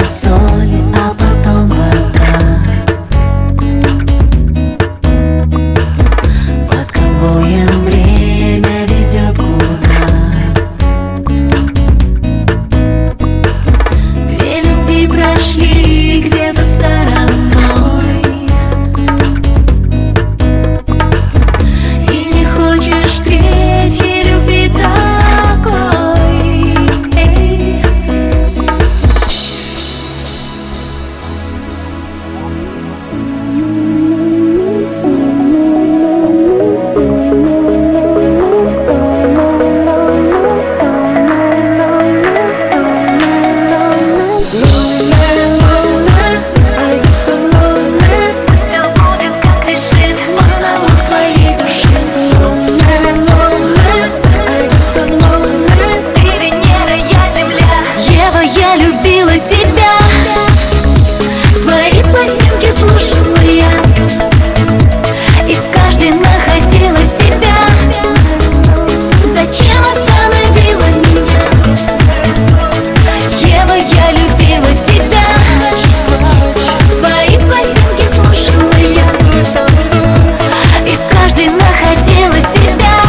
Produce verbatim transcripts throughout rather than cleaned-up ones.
соль, а потом вода. Под конвоем время ведет куда. Две любви прошли где-то стороной, и не хочешь третьей любви такой. Эй. Все будет, как решит монолог твоей души. Ты Венера, я Земля. Ева, я любила тебя. Твои пластинки слушала я, и в каждой находила себя. Зачем остановила меня? Ева, я любила тебя. Твои пластинки слушала я, и в каждой находила себя.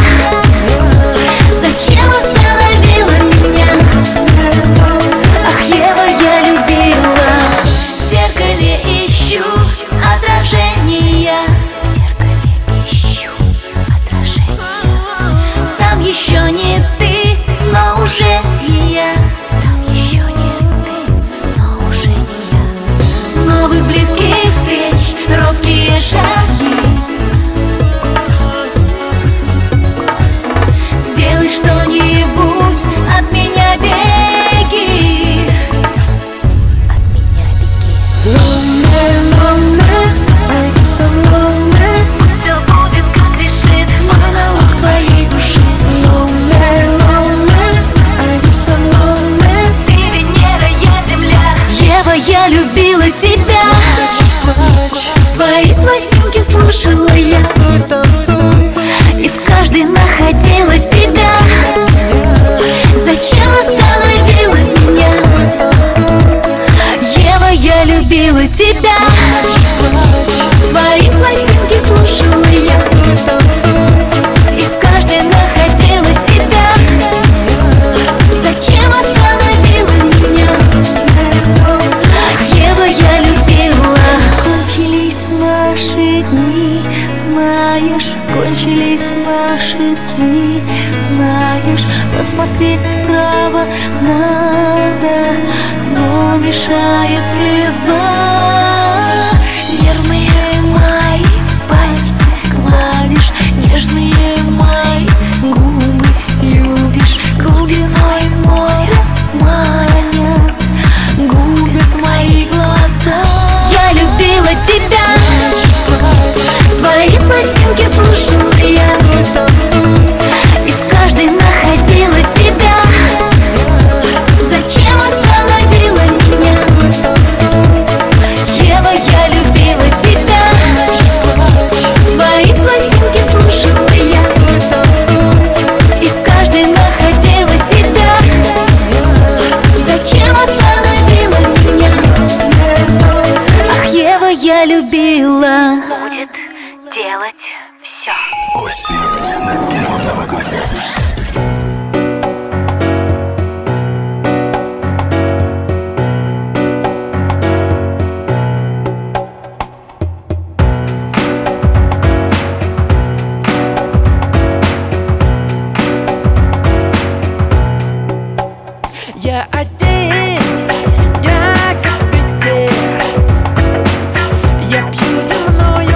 Зачем остановила меня? Ах, Ева, я любила. В зеркале ищу отражения. В зеркале ищу отражения. Там еще не ты, но уже не я. Там еще не ты, но уже не я. Новых близких встреч, робкие шаги. Сделай что-нибудь, от меня беги. От меня беги. Все будет, как решит монолог твоей души. Ты Венера, я Земля. Ева, я любила тебя. Твои пластинки слушала я, и в каждой находила себя. Зачем остановила меня? Ева, я любила тебя. Твои пластинки слушала я, и в каждой находила себя. Зачем остановила меня? Ева, я любила. Кончились наши дни, знаешь, кончились наши сны, знаешь, посмотреть вправо надо, но мешает слеза. Нервные мои пальцы гладишь, нежные мои губы любишь, глубиной моря манят, губят мои глаза. Я любила тебя. Твои пластинки слушала я, и в каждой находила себя. Зачем остановила меня? Ева, я любила тебя. Твои пластинки слушала я, и в каждой находила себя. Зачем остановила меня? Ах, Ева, я любила. Будет делать все. Осень на Первом новогоднем. Я один, я как ветер. Я пью земную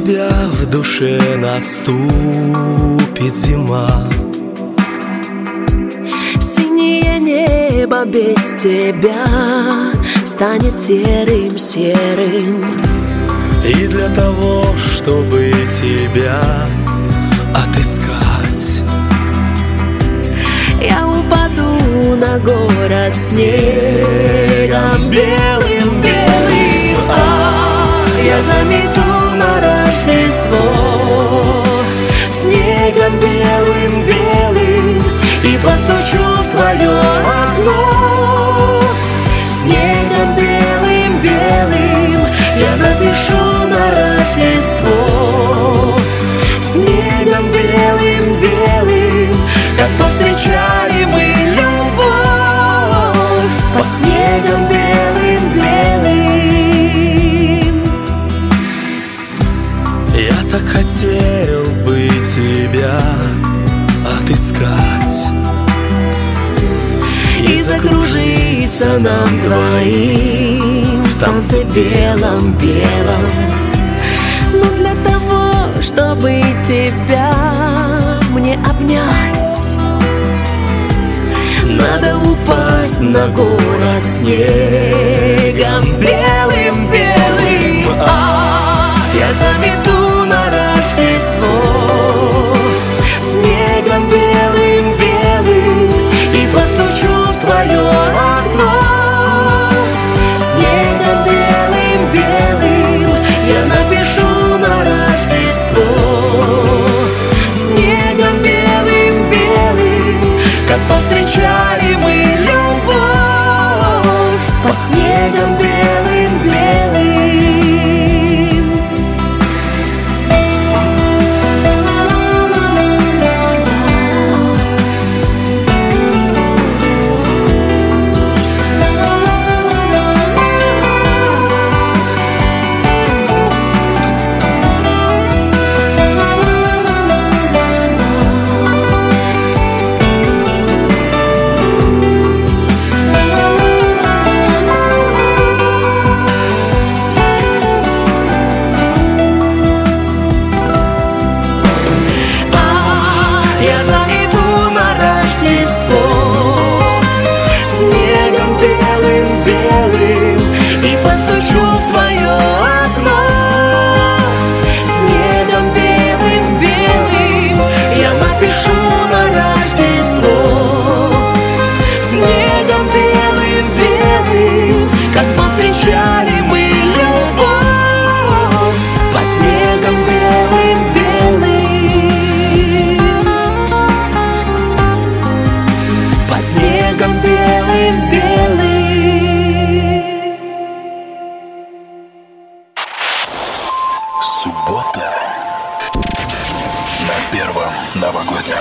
тебя в душе наступит зима. Синее небо без тебя станет серым-серым. И для того, чтобы тебя отыскать, я упаду на город снегом белым-белым. А я замету на Рождество снегом белым-белым и постучу в твое окно. Снегом белым-белым я напишу на Рождество. Снегом белым-белым, как повстречали мы любовь под снегом белым-белым. я так хотел бы тебя отыскать И закружиться нам двоим в танце белом-белом. Но для того, чтобы тебя мне обнять, надо упасть на город снегом белым-белым. А я замету на Рождество снегом белым-белым и постучу в твое окно. Снегом белым-белым я напишу на Рождество. Снегом белым-белым, как повстречали мы любовь под снегом белым-белым. Суббота на Первом новогоднем.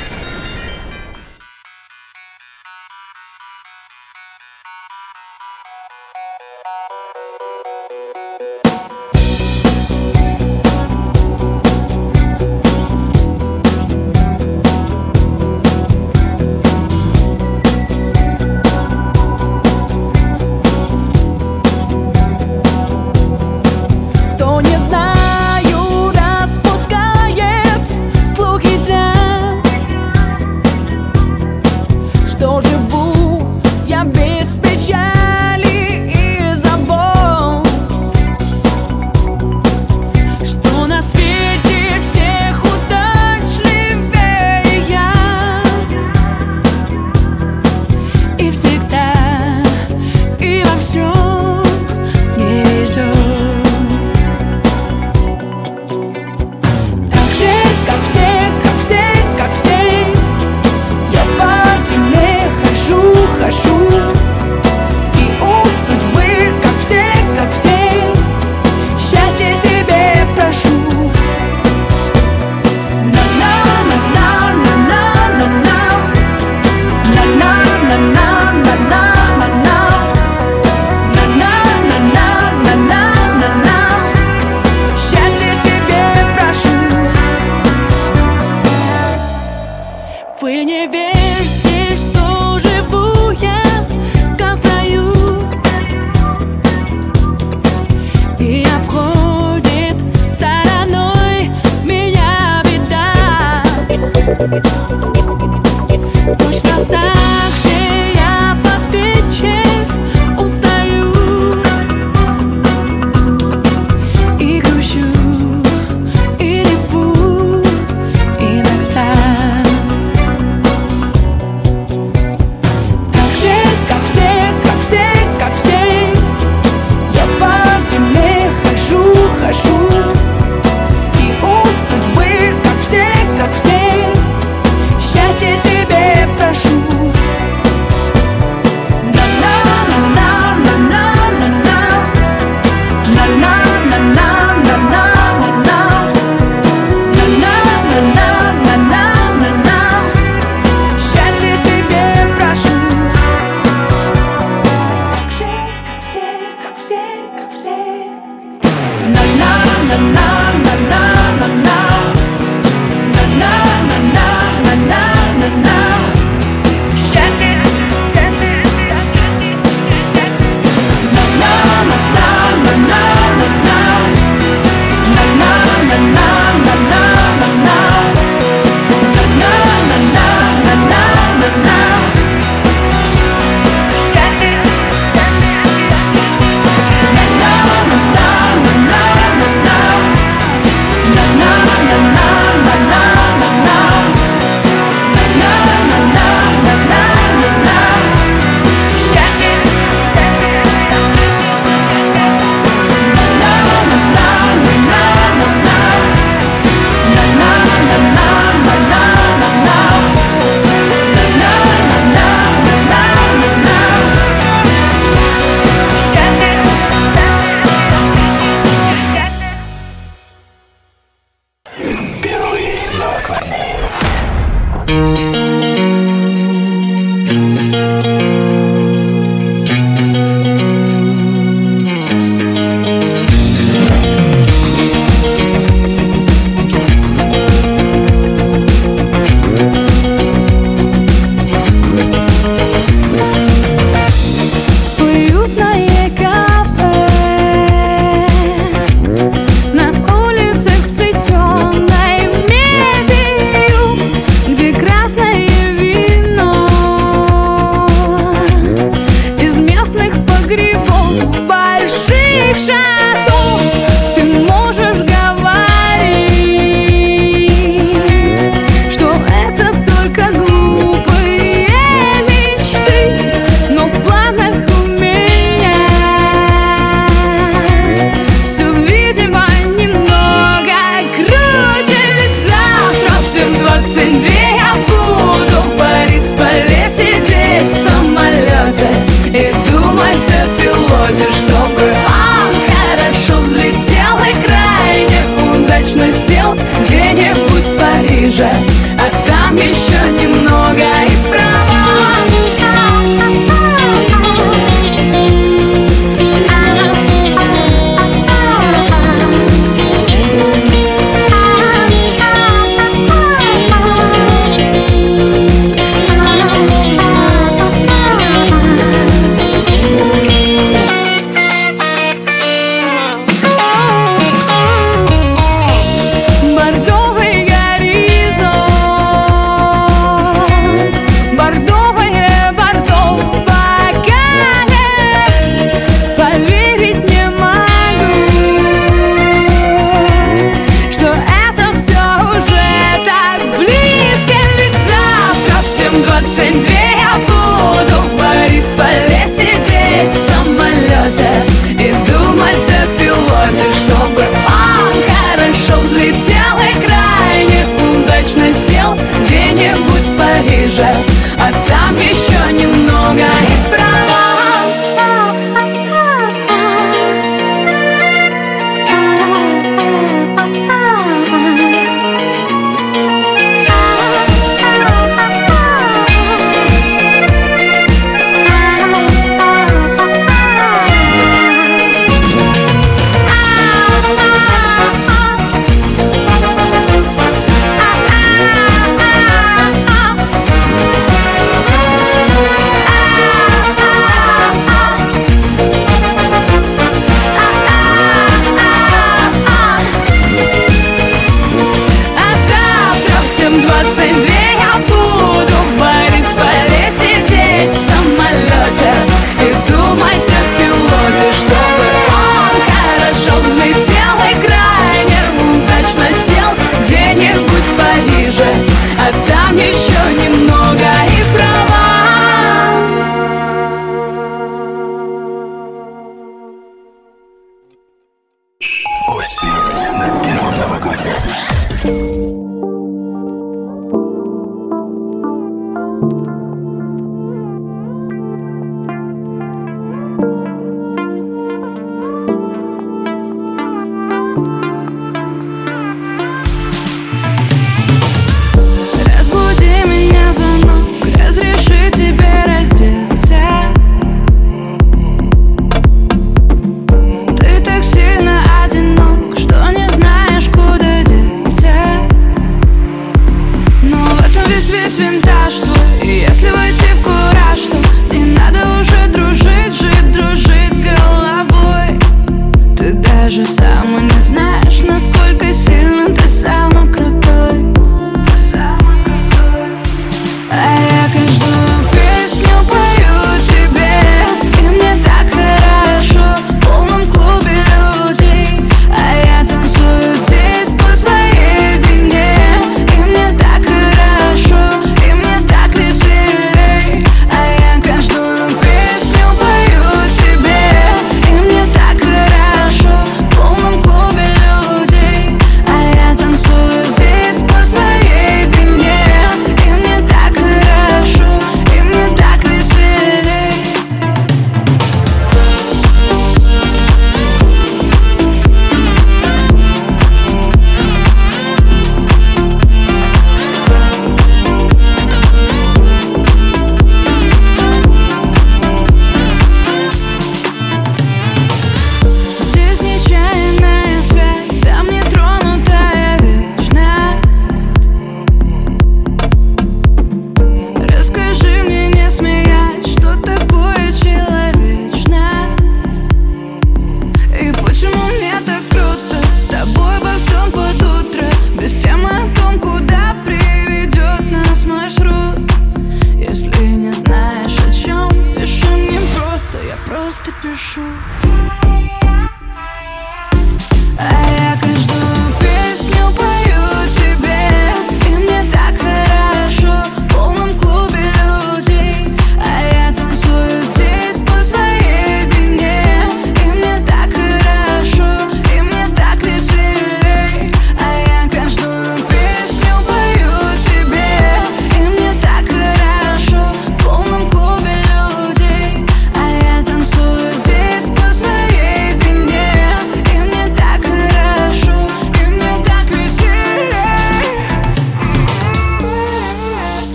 Кто не знаю, распускает слухи зря. Точно так же я под вечер устаю и грущу, и реву иногда. Так же, как все, как все, как все, я по земле хожу, хожу, и у судьбы, как все, как все, счастье себе прошу. Счастье себе прошу. Так же, как все, как все, как все. Первый новогодний. Уютное кафе на улицах с плетеной мебелью, где красное вино из местных погребов, больших шатов. Ты можешь говорить, что это только глупые мечты, но в планах у меня все, видимо, немного круче. Ведь завтра в семь двадцать две я буду в Борисполе сидеть в самолете и думать о пилоте, чтобы он хорошо взлетел и крайне удачно сел где-нибудь в Париже, а там еще немного и Прованс. Бордовый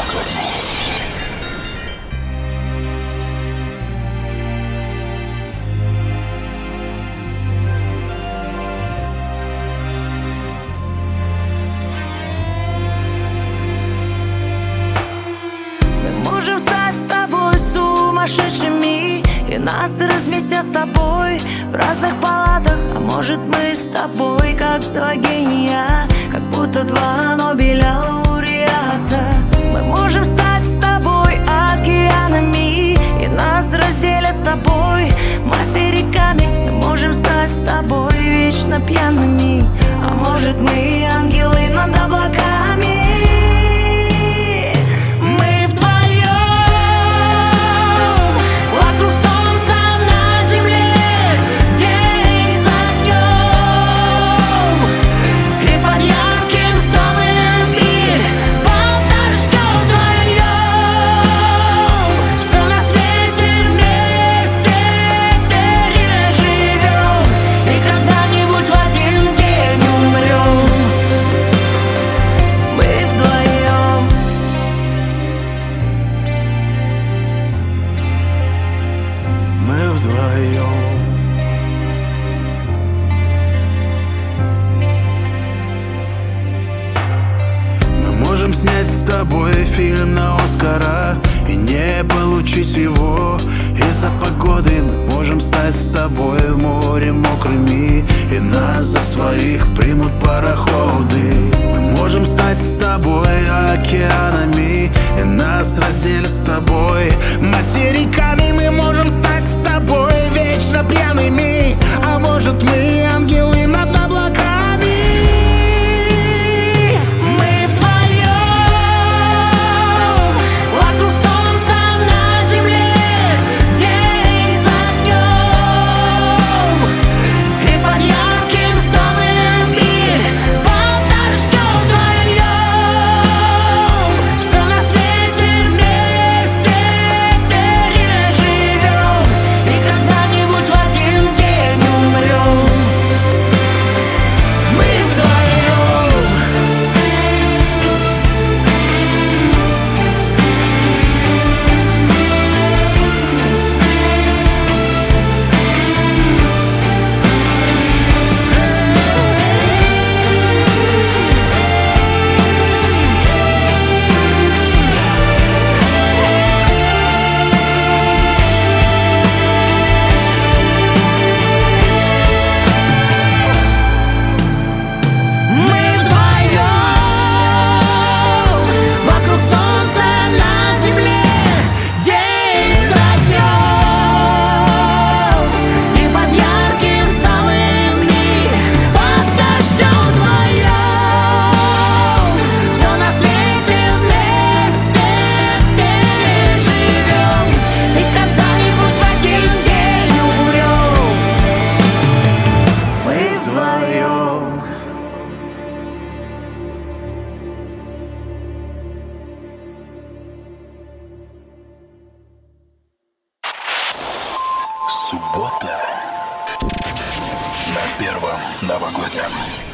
Можем стать с тобой сумасшедшими, и нас разместят с тобой в разных палатах. А может, мы с тобой как два гения, как будто два Нобеля лауреата. Мы можем стать с тобой океанами, и нас разделят с тобой материками. Мы можем стать с тобой вечно пьяными, а может, мы ангелы над облаками. Фильм на Оскара и не получить его из-за погоды. Мы можем стать с тобой в море мокрыми, и нас за своих примут пароходы. Мы можем стать с тобой океанами, и нас разделят с тобой материками. Мы можем стать с тобой вечно пьяными, а может, мы ангелы над облаками. Суббота на Первом новогоднем.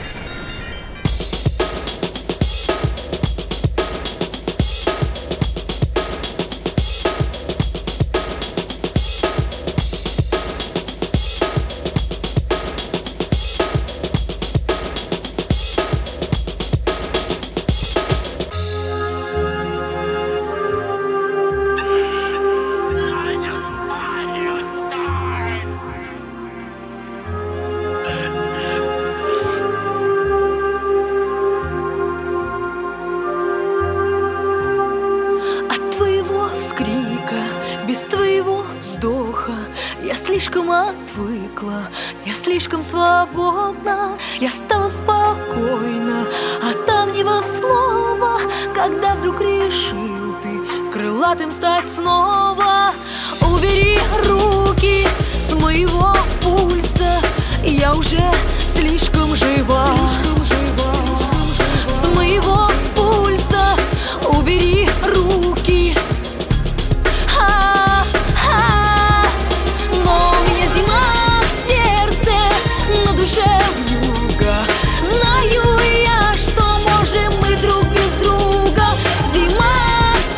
Без твоего вздоха я слишком отвыкла, я слишком свободна, я стала спокойна от давнего слова, когда вдруг решил ты крылатым стать снова. Убери руки с моего пульса, я уже слишком жива. С моего пульса убери руки. Вьюга. Знаю я, что можем мы друг без друга. Зима в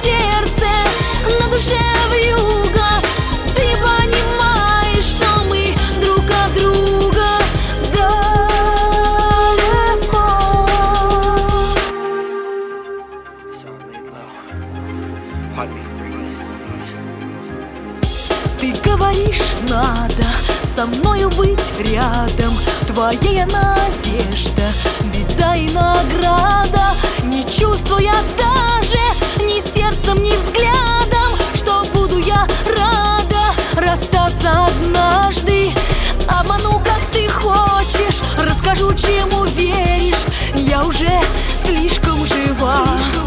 Ты говоришь, надо со мною быть рядом. Твоя надежда, беда и награда. Не чувствуя даже ни сердцем, ни взглядом, что буду я рада расстаться однажды. Обману, как ты хочешь, расскажу, чему веришь. Я уже слишком жива.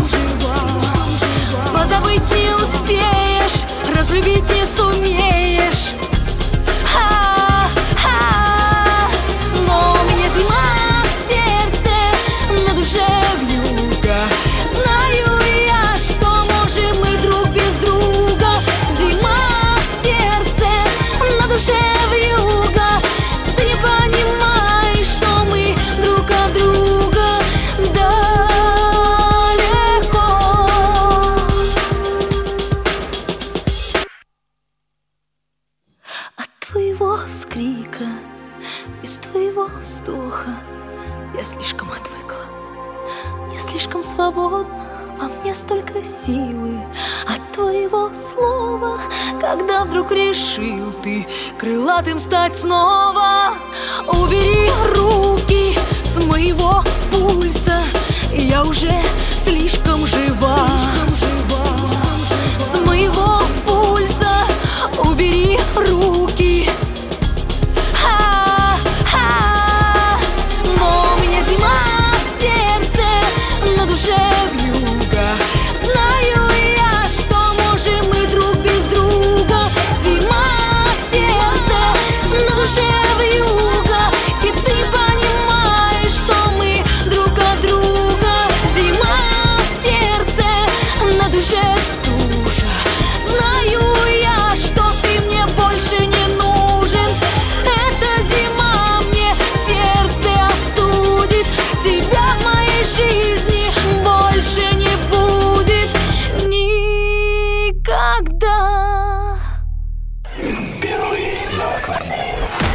Позабыть не успеешь, разлюбить не сумеешь. Ха-ха. Но у меня зима в сердце, на душе вьюга. Знаю я, что можем мы друг без друга. Зима в сердце, на душе вьюга. Ты не понимаешь, что мы друг от друга далеко. От твоего вскрика, без твоего вздоха я слишком отвыкла. Я слишком свободна, во мне столько силы от твоего слова. Когда вдруг решил ты крылатым стать снова, убери руки с моего пульса. Я уже слишком жива. С моего пульса убери руки. Ха-ха. Но у меня зима в сердце, на душе вьюга. Знаю я, что можем мы друг без друга. Зима в сердце, на душе вьюга. И ты понимаешь, что мы друг от друга. Зима в сердце, на душе стужа. Знаю я, что ты мне больше не нужен. Эта зима мне сердце остудит. Тебя в моей жизни больше не будет никогда. Первый новоквартир.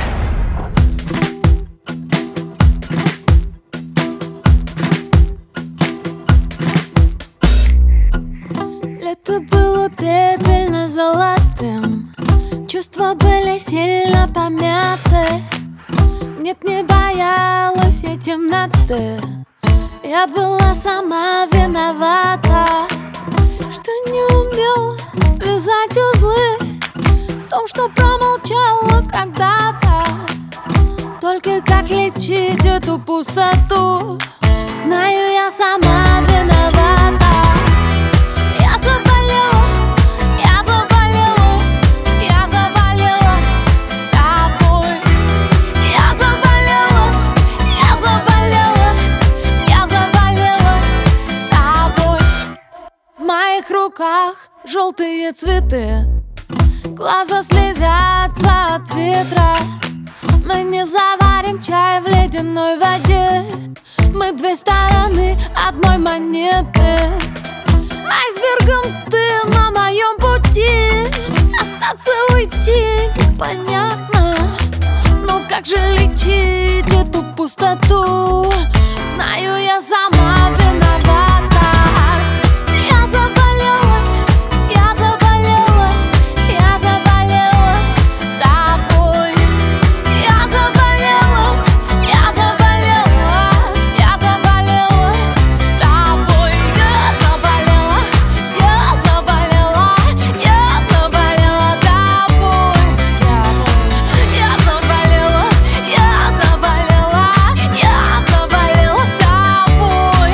Лето было пепельно-золотым, чувства были сильно помяты. Нет, не боялась я темноты, я была сама виновата, что не умела вязать узлы, в том, что промолчала когда-то. Только как лечить эту пустоту, знаю, я сама виновата. Я заболела, я заболела, я заболела тобой. Я заболела, я заболела, я заболела тобой. В моих руках желтые цветы, глаза слезятся от ветра. Мы не заварим чай в ледяной воде, мы две стороны одной монеты. Айсбергом ты на моем пути, остаться, уйти непонятно. Но как же лечить эту пустоту? Знаю, я сама виновата. Я заболела, я заболела, я заболела тобой. Я заболела, я заболела, я заболела тобой. Я заболела, я заболела, я заболела тобой. Я заболела, я заболела, я заболела тобой.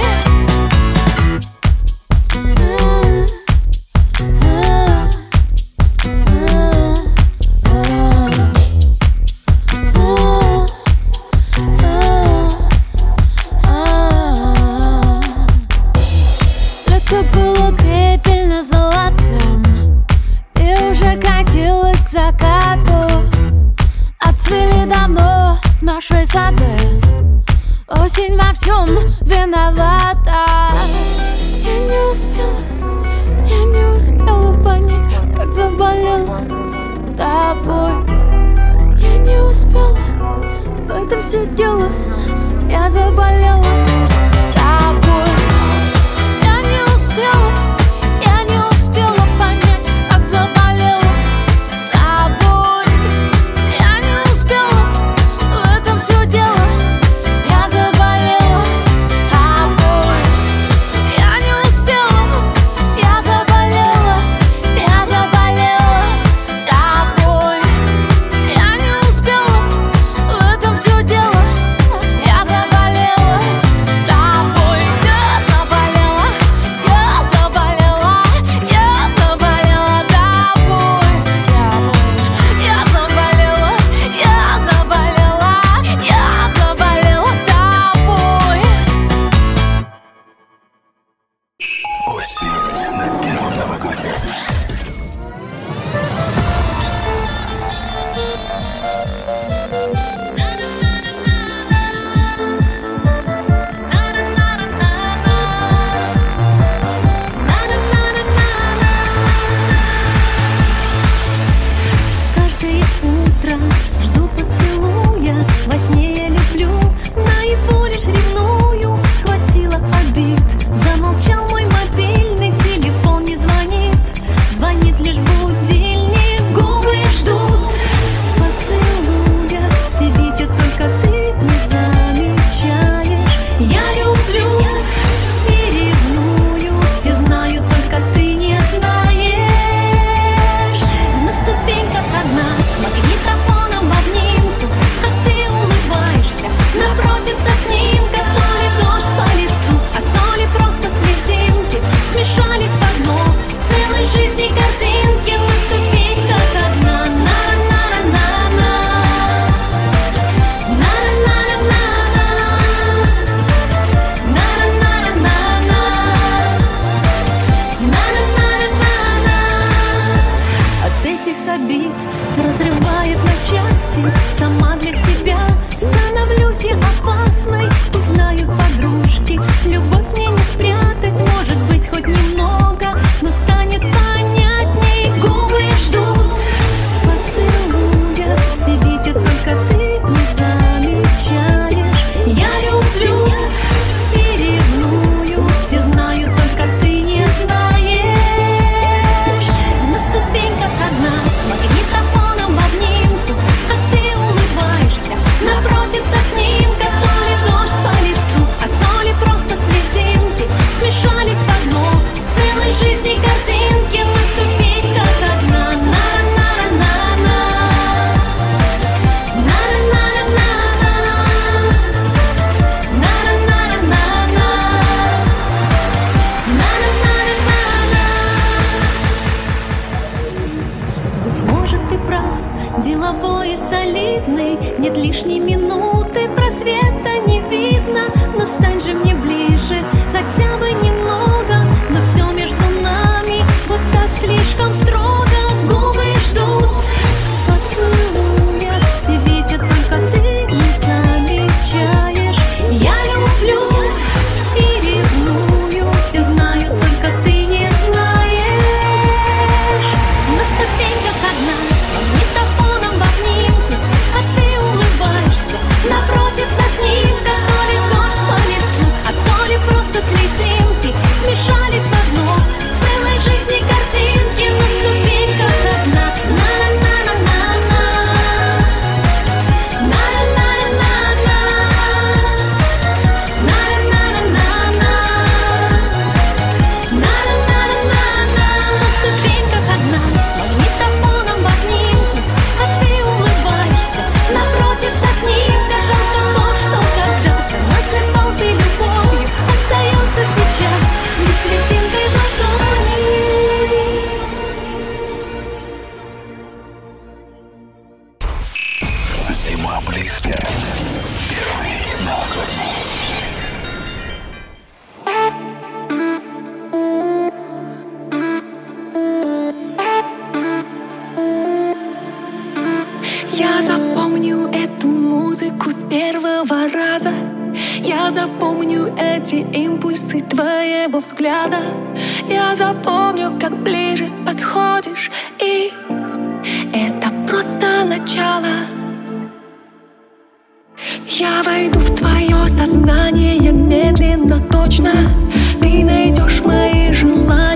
Лето было пепельно-золотым и уже катилось к закату. Отцвели давно наши сады, осень во всем виновата. Я не успела, я не успела понять, как заболела тобой. Я не успела, в этом все дело, я заболела тобой. Я не успела, я не успела новогодний. Каждое утро жду поцелуя, во сне я люблю, наяву лишь ревную. Хватило обид, замолчал мой мобильный, телефон не звонит, звонит лишь будильник, губы ждут поцелуя. Все видят, только ты не замечаешь. Я люблю и ревную, все знают, только ты не знаешь. На ступеньках одна, с магнитофоном в обнимку, а ты улыбаешься напротив со снимка. То ли дождь по лицу, а то ли просто слезинки смешались в одно целой жизни картинки. На ступеньках одна. На-на-на-на-на, на-на-на-на-на, на-на-на-на-на, на-на-на-на-на. От этих обид разрывает на части, сама для себя становлюсь я опасной. Узнают подружки, любовь мне не спрятать, может быть хоть немного, но станет понятней. Губы ждут поцелуя, все видят, только ты не замечаешь. Я люблю и ревную, все знают, только ты не знаешь. На ступеньках одна, с магнитофоном в обнимку, а ты улыбаешься напротив со снимка. То ли дождь по лицу, а то ли просто слезинки смешались в одно целой жизни картинки. На ступеньках одна. На-на-на-на-на, на-на-на-на-на, на-на-на-на-на, на-на-на-на-на. Быть может, ты прав, деловой и солидный, нет лишней минуты, просвета не видно. Но стань же мне ближе, хотя бы немного, но все между нами вот так слишком строго. Губы ждут поцелуя, все видят, только ты не замечаешь. Я люблю и ревную, все знают, только ты не знаешь. На ступеньках одна, с магнитофоном в обнимку, а ты улыбаешься напротив со снимка. То ли дождь по лицу, а то ли просто слезинки смешались в одно целой жизни картинки. На ступеньках одна. На-на-на-на-на, на-на-на-на-на, на-на-на-на-на, на-на-на-на-на. На ступеньках одна, с магнитофоном в обнимку, а ты улыбаешься напротив со снимка. Жалко то, что когда-то насыпал ты любовью, остается сейчас лишь лесинкой в ладони. Зима близко. Первый новогодний. Я запомню эту музыку с первого раза. Я запомню эти импульсы твоего взгляда. Я запомню, как ближе подходишь, и это просто начало. Я войду в твое сознание медленно, точно. Ты найдешь мои желания